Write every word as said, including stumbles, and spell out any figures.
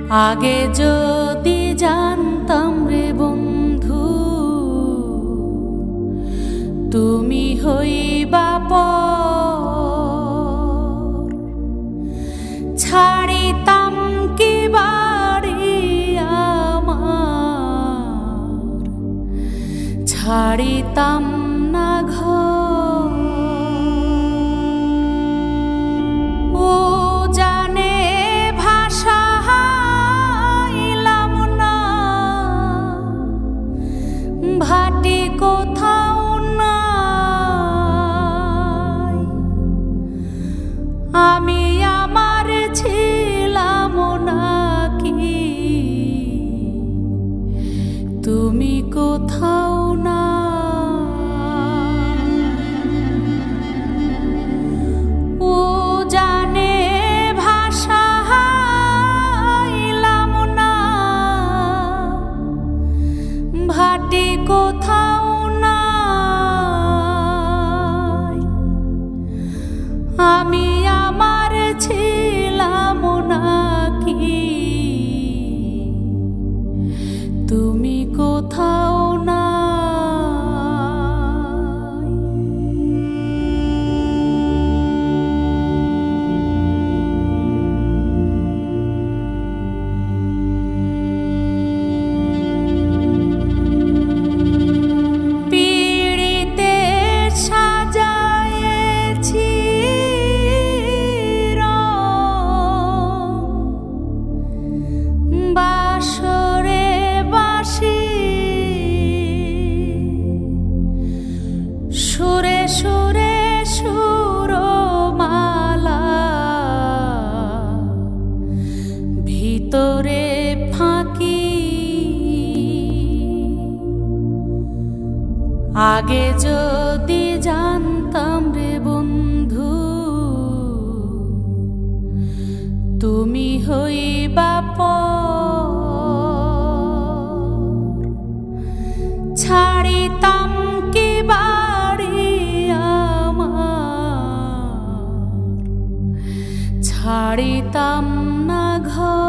আগে যদি জানতাম রে বন্ধু তুমি হইবা পর, ছাড়িতাম কি বাড়ি আমার, ছাড়িতাম না ঘর। ও জানে ভাষা হাইলাম না, ভাটি কোথাও নাই, আমি আমার ছিলাম নাকি তুমি কোথাও না। ও জানে ভাষা হাইলাম না, ভাটি কোথাও নাই, আমি আমার ছিলাম নাকি তুমি কোথাও নাই। পিড়িতে সাজায়েছি বাসরে বাঁশি, সুরে সুরে সুরমালা, ভিতরে ফাঁকি। আগে যদি জানতাম রে বন্ধু তুমি হইবা পর, ছাড়িতাম কি বাড়ি আমার, ছাড়িতাম না ঘর।